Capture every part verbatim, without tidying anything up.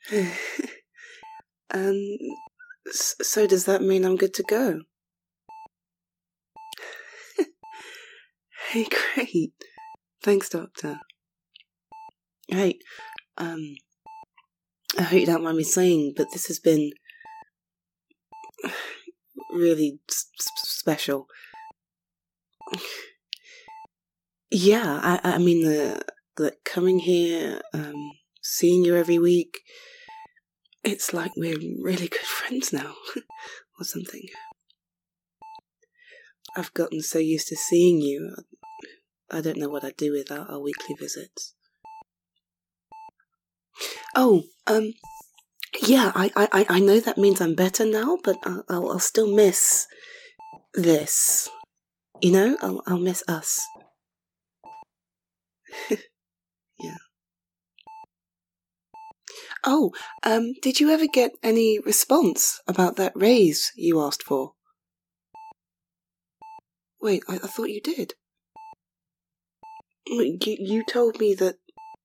um, so does that mean I'm good to go? Hey, great. Thanks, Doctor. Hey, um, I hope you don't mind me saying, but this has been really s- special. Yeah, I, I mean, the, the coming here, um, seeing you every week, it's like we're really good friends now, or something. I've gotten so used to seeing you, I don't know what I'd do without our weekly visits. Oh, um, yeah, I, I, I know that means I'm better now, but I'll, I'll, I'll still miss this. You know, I'll, I'll miss us. Yeah. Oh, um, did you ever get any response about that raise you asked for? Wait, I, I thought you did. You, you told me that...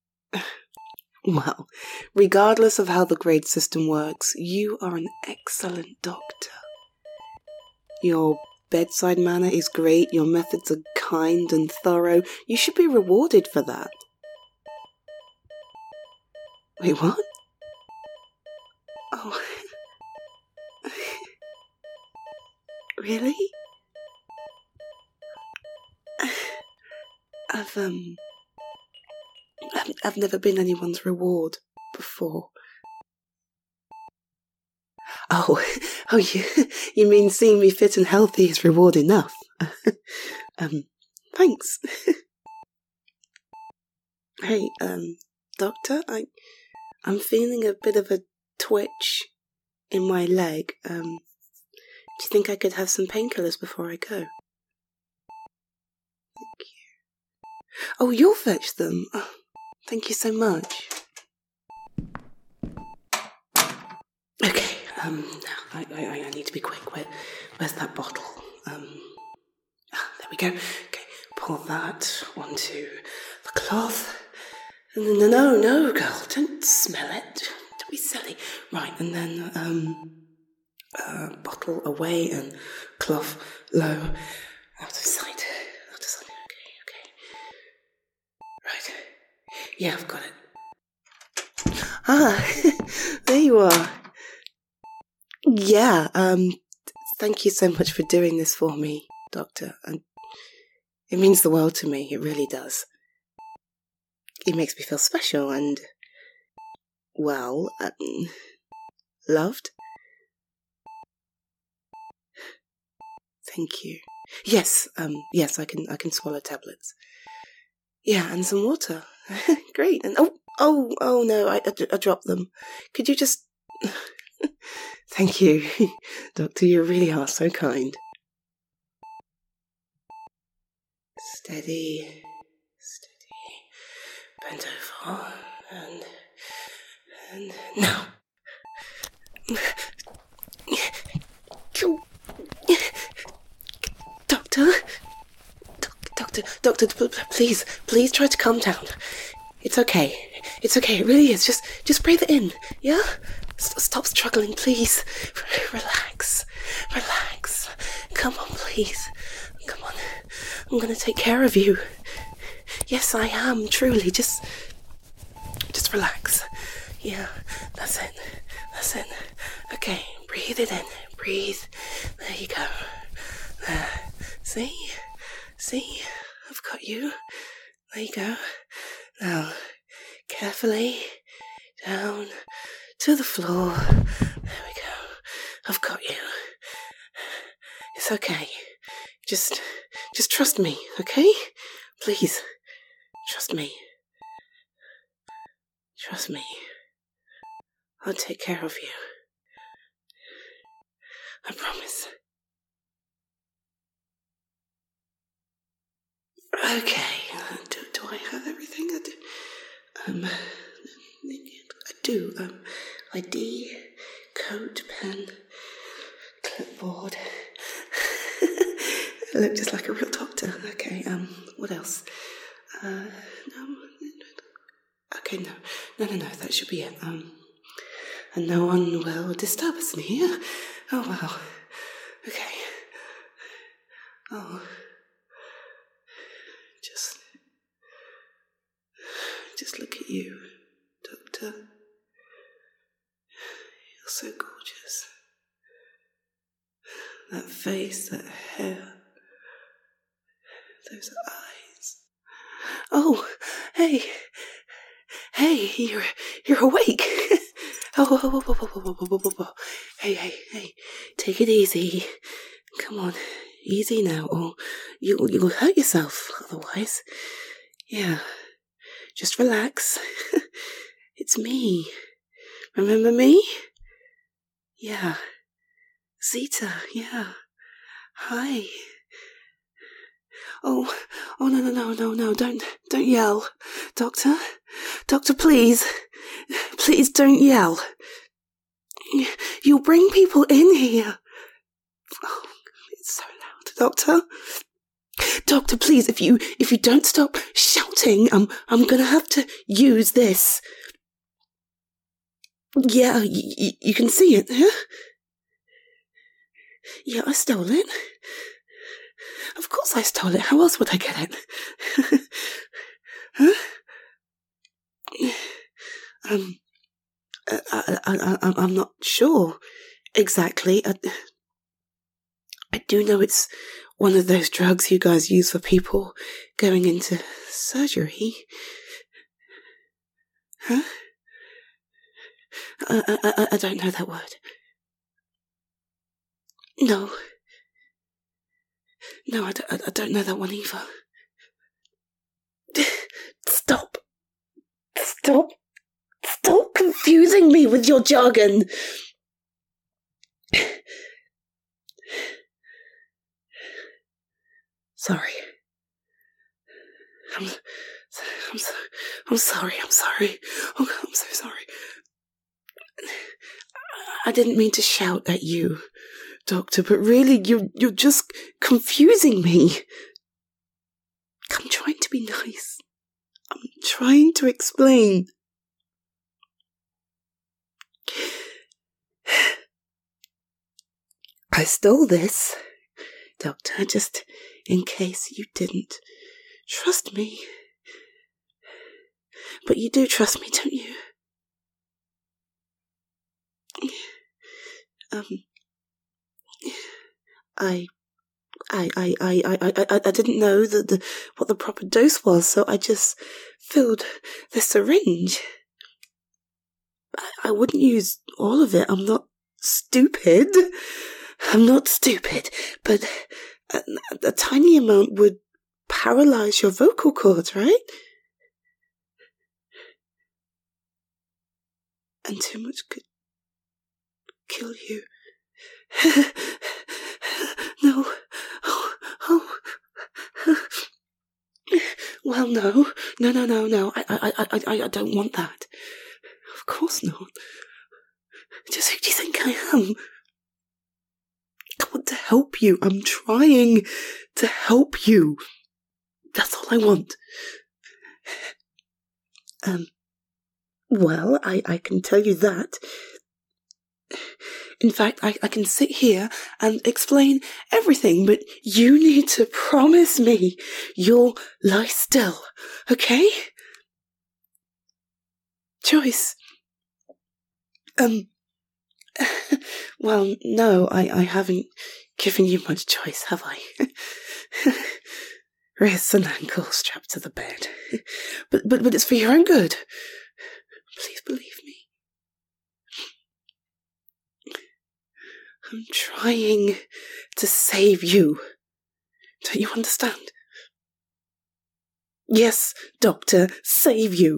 Well, regardless of how the grade system works, you are an excellent doctor. Your bedside manner is great, your methods are kind and thorough. You should be rewarded for that. Wait, what? Oh. Really? I've, um... I've, I've never been anyone's reward before. Oh, oh, you, you mean seeing me fit and healthy is reward enough? um, thanks. Hey, um, doctor, I, I'm feeling a bit of a twitch in my leg. Um, do you think I could have some painkillers before I go? Thank you. Oh, you'll fetch them. Oh, thank you so much. Okay, um, now I, I, I need to be quick. Where, where's that bottle? Um, ah, there we go. Okay, pour that onto the cloth. No, no, no, girl, don't smell it. Don't be silly. Right, and then, um, uh, bottle away and cloth low, out of sight. Out of sight. Okay, okay. Right. Yeah, I've got it. Ah, there you are. Yeah, um, thank you so much for doing this for me, Doctor. And it means the world to me, it really does. It makes me feel special and, well, um, loved. Thank you. Yes, um, yes, I can, I can swallow tablets. Yeah, and some water. Great. And oh, oh, oh no, I, I, I dropped them. Could you just... Thank you, Doctor, you really are so kind. Steady, steady. Bend over, and, and, now. Doctor? Doctor, doctor, please, please try to calm down. It's okay. It's okay, it really is. Just, just breathe it in, yeah? S- stop struggling, please. R- relax, relax. Come on, please. Come on. I'm gonna take care of you. Yes, I am, truly. Just, just relax. Yeah, that's it. That's it. Okay, breathe it in. Breathe. There you go. There. See? See? I've got you. There you go. Now, carefully down to the floor. There we go. I've got you. It's okay. Just, just trust me, okay? Please, trust me. Trust me. I'll take care of you. I promise. Okay. Uh, do, do I have everything? I do. Um, I do. Um, I D, coat, pen, clipboard. I look just like a real doctor. Okay, um, what else? Uh, no. Okay, no. No, no, no, that should be it. Um, and no one will disturb us in here. Oh, wow. Okay. Oh. Just... Just look at you, Doctor. You're so gorgeous. That face, that hair, those eyes. Oh, hey. Hey, you're, you're awake. Oh, oh, oh, oh, oh, oh, oh, oh, oh. Hey, hey, hey. Take it easy. Come on. Easy now, or you'll, you'll hurt yourself otherwise. Yeah. Just relax. It's me. Remember me? Yeah. Zeta, yeah. Hi. Oh, oh no, no, no, no, no, don't, don't yell. Doctor? Doctor, please. Please don't yell. You'll bring people in here. Oh, it's so loud. Doctor? Doctor, please, if you, if you don't stop shouting, I'm, I'm gonna have to use this. Yeah, y- y- you can see it, huh? Yeah, I stole it. Of course I stole it. How else would I get it? Huh? Um, I, I, I, I'm not sure exactly. I, I do know it's one of those drugs you guys use for people going into surgery. Huh? I, I, I, I don't know that word. No. No, I don't, I don't know that one either. Stop. Stop. Stop confusing me with your jargon. Sorry. I'm, I'm, so, I'm sorry, I'm sorry. Oh, I'm so sorry. I didn't mean to shout at you, Doctor, but really, you're, you're just confusing me. I'm trying to be nice. I'm trying to explain. I stole this, Doctor, just in case you didn't trust me. But you do trust me, don't you? Um, I, I, I, I, I, I, I didn't know the, the, what the proper dose was, so I just filled the syringe. I, I wouldn't use all of it. I'm not stupid. I'm not stupid, but a, a tiny amount would paralyze your vocal cords, right? And too much could kill you. No. Oh, oh. Well, no. No, no, no, no. I, I, I, I, I don't want that. Of course not. Just who do you think I am? I want to help you. I'm trying to help you. That's all I want. Um, well, I, I can tell you that. In fact, I, I can sit here and explain everything, but you need to promise me you'll lie still, okay? Joyce. Um, well, no, I, I haven't given you much choice, have I? Wrists and ankles strapped to the bed. But, but, but it's for your own good. Please believe me. I'm trying to save you. Don't you understand? Yes, Doctor, save you.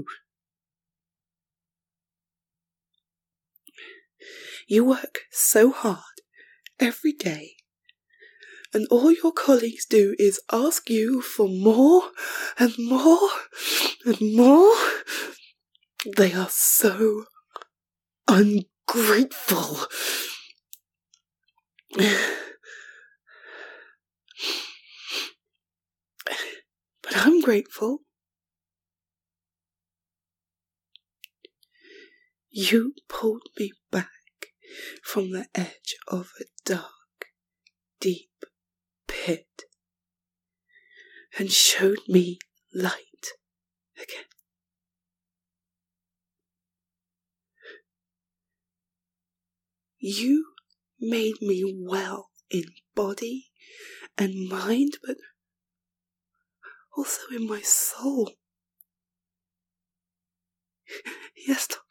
You work so hard every day, and all your colleagues do is ask you for more and more and more. They are so ungrateful. But I'm grateful. You pulled me back from the edge of a dark, deep pit and showed me light again. You made me well in body and mind, but also in my soul. Yes, Doctor.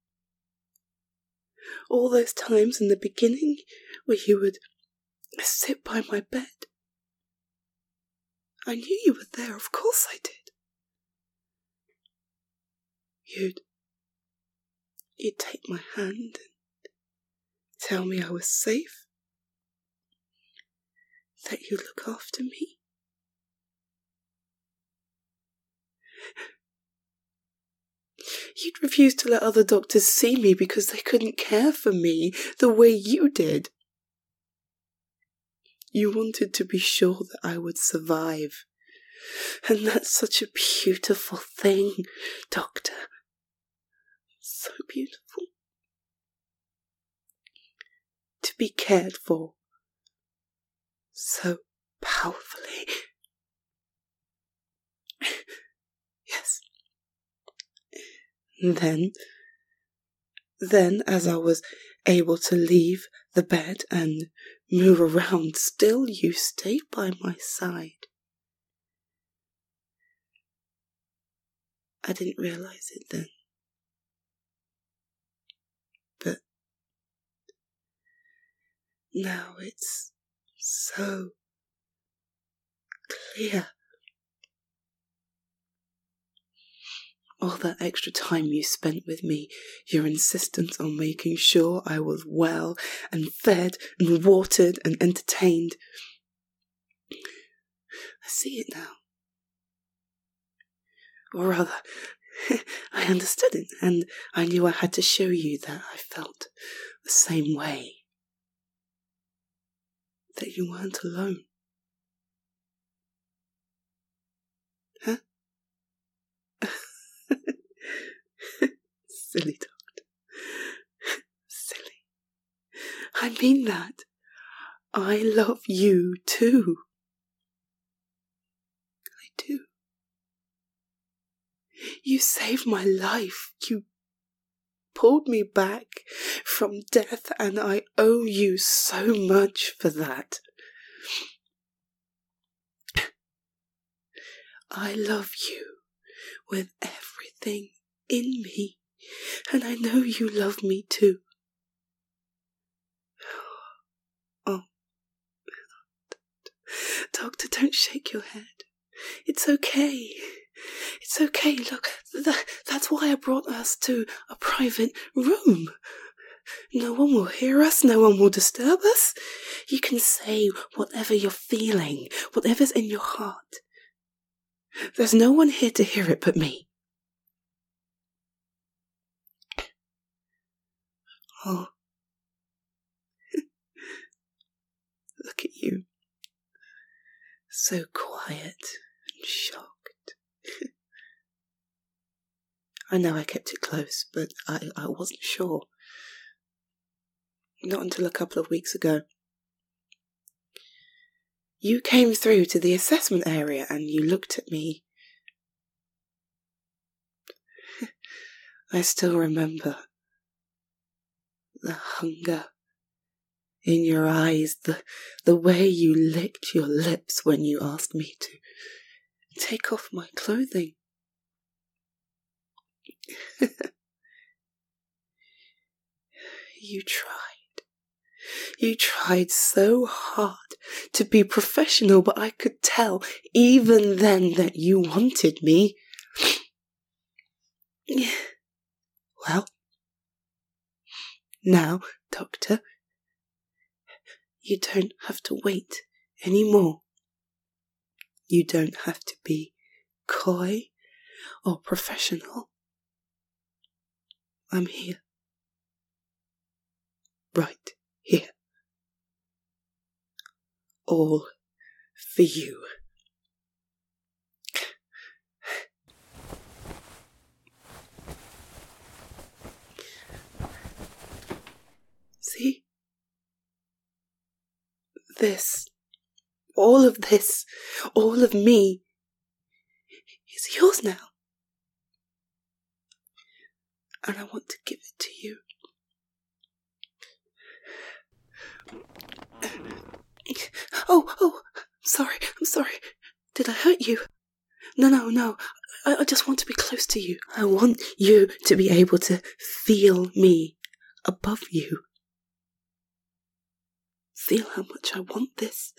All those times in the beginning where you would sit by my bed. I knew you were there, of course I did. You'd, you'd take my hand and tell me I was safe, that you'd look after me. You'd refuse to let other doctors see me because they couldn't care for me the way you did. You wanted to be sure that I would survive. And that's such a beautiful thing, Doctor. So beautiful. To be cared for so powerfully. Yes. Then, then as I was able to leave the bed and move around, still you stayed by my side. I didn't realize it then. But now it's so clear. All that extra time you spent with me, your insistence on making sure I was well and fed and watered and entertained. I see it now. Or rather, I understood it, and I knew I had to show you that I felt the same way. That you weren't alone. Huh? Silly Doctor. Silly. I mean that. I love you too. I do. You saved my life. You pulled me back from death, and I owe you so much for that. I love you with everything in me, and I know you love me too. Oh, Doctor, don't shake your head. It's okay. It's okay. Look, th- that's why I brought us to a private room. No one will hear us. No one will disturb us. You can say whatever you're feeling, whatever's in your heart. There's no one here to hear it but me. Oh. Look at you. So quiet and shocked. I know I kept it close, but I, I wasn't sure. Not until a couple of weeks ago. You came through to the assessment area and you looked at me. I still remember the hunger in your eyes, the, the way you licked your lips when you asked me to take off my clothing. You tried. You tried so hard to be professional, but I could tell even then that you wanted me. Well, now, Doctor, you don't have to wait anymore. You don't have to be coy or professional. I'm here. Right here. All for you. this, all of this, all of me is yours now. And I want to give it to you. Oh, oh, I'm sorry, I'm sorry. Did I hurt you? No, no, no. I, I just want to be close to you. I want you to be able to feel me above you. Feel how much I want this.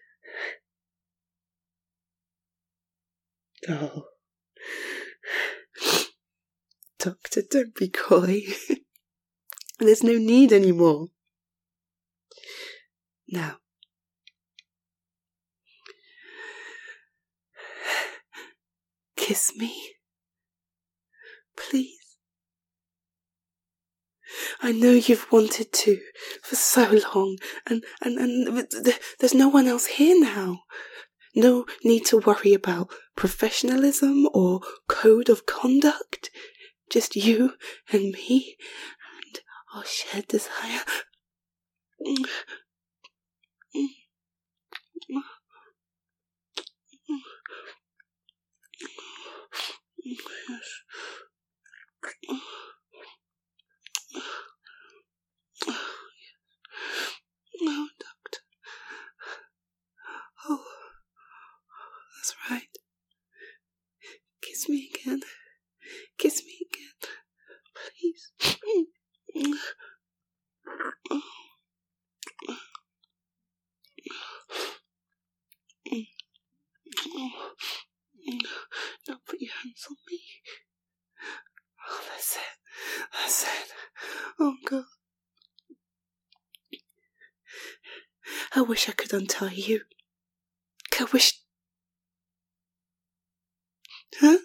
Oh. Doctor, don't be coy. There's no need anymore. Now, kiss me, please. I know you've wanted to for so long, and, and, and there's no one else here now. No need to worry about professionalism or code of conduct. Just you and me and our shared desire. No, Doctor. Oh, that's right. Kiss me again. Kiss me again, please. Don't put your hands on me. Oh, that's it. That's it. Oh, God. I wish I could untie you. I wish... Huh?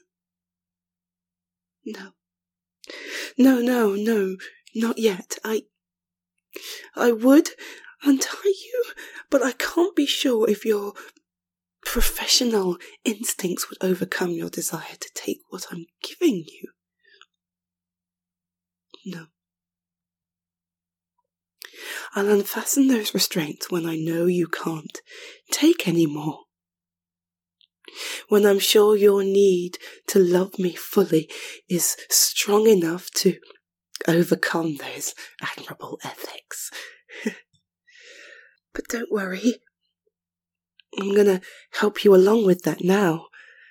No. No, no, no, not yet. I... I would untie you, but I can't be sure if your professional instincts would overcome your desire to take what I'm giving you. No. I'll unfasten those restraints when I know you can't take any more. When I'm sure your need to love me fully is strong enough to overcome those admirable ethics. But don't worry. I'm gonna help you along with that now.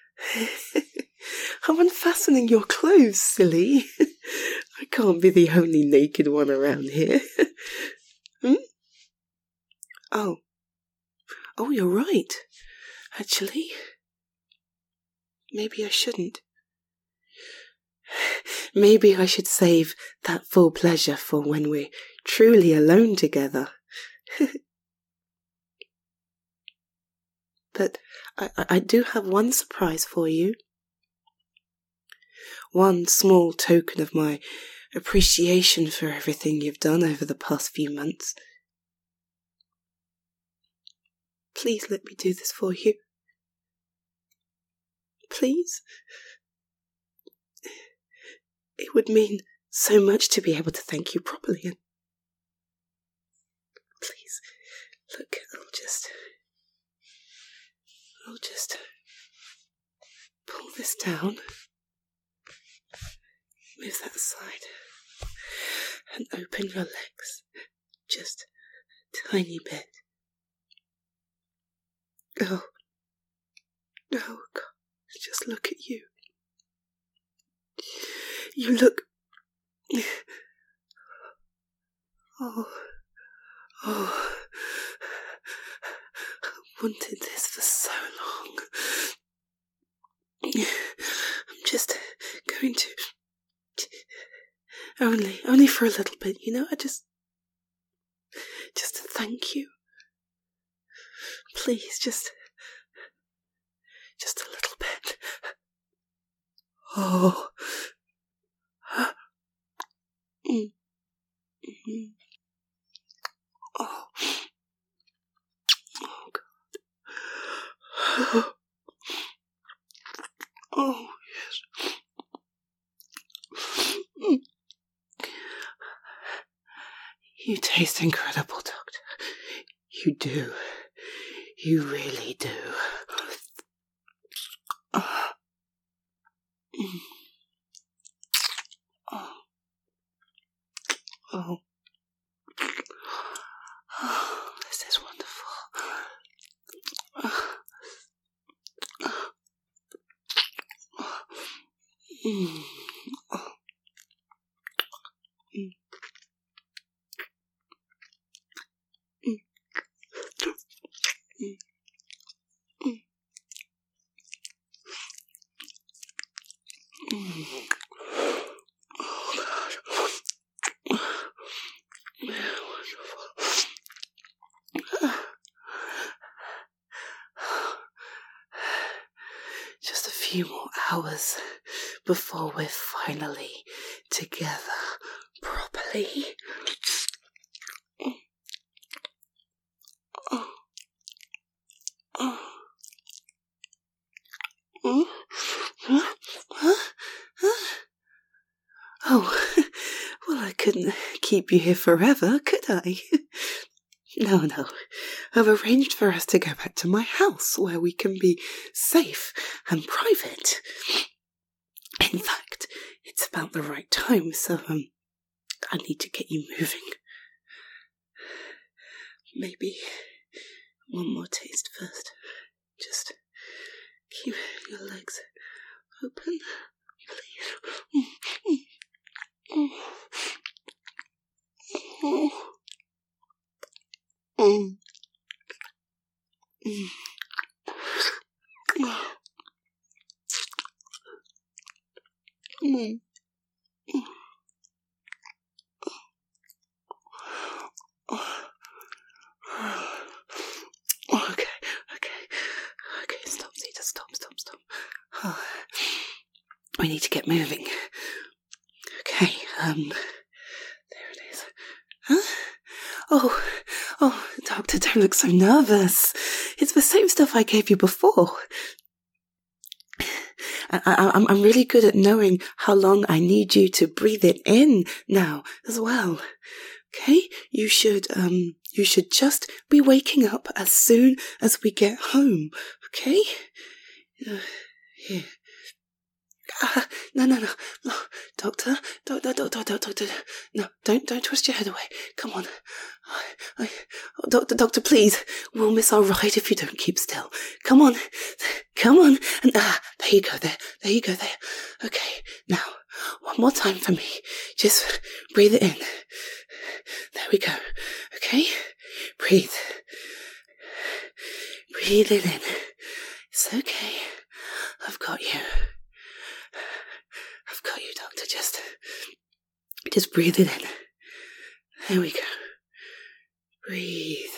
I'm unfastening your clothes, silly. I can't be the only naked one around here. Hmm? Oh. Oh, you're right. Actually, maybe I shouldn't. Maybe I should save that full pleasure for when we're truly alone together. But I, I do have one surprise for you. One small token of my appreciation for everything you've done over the past few months. Please let me do this for you. Please? It would mean so much to be able to thank you properly. And please, look, I'll just... I'll just pull this down, move that aside, and open your legs just a tiny bit. Oh, oh God, just look at you. You look... Oh, oh, I wanted this for so long. I'm just going to... Only, only for a little bit, you know, I just... Just to thank you. Please, just... Just a little bit. Oh... Mm. Mm-hmm. Oh. Oh, God. Oh, yes. Mm. You taste incredible, Doctor. You do. You really do. Oh. Oh. Oh. Oh, this is wonderful. Oh. Mm. Oh. Mm. Mm. Mm. Mm. Mm. Oh, God. Yeah, wonderful. Just a few more hours before we're finally together properly. Oh. Oh. Oh. Huh? Huh? Huh? Oh, well, I couldn't keep you here forever, could I? No, no. I've arranged for us to go back to my house where we can be safe and private. In fact, it's about the right time, so um, I need to get you moving. Maybe one more taste first. Just keep your legs open, please. Mm. Mm. Mm. Mm. Mm. Okay, okay, okay, stop, Zeta, stop, stop, stop. Oh, we need to get moving. Okay, um, there it is. Huh? Oh, oh, Doctor, don't look so nervous. It's the same stuff I gave you before. I, I, I'm, I'm really good at knowing how long I need you to breathe it in now as well. Okay? You should, um, you should just be waking up as soon as we get home. Okay? Uh, here. Ah, no, no, no, no, doctor, doctor, doctor, doctor, doctor, no, don't, don't twist your head away. Come on, I, I, oh, doctor, doctor, please, we'll miss our ride if you don't keep still. Come on, come on, and ah, there you go, there, there you go, there. Okay, now, one more time for me. Just breathe it in. There we go. Okay, breathe, breathe it in. It's okay. I've got you. I've got you, Doctor. Just, just breathe it in. There we go. Breathe.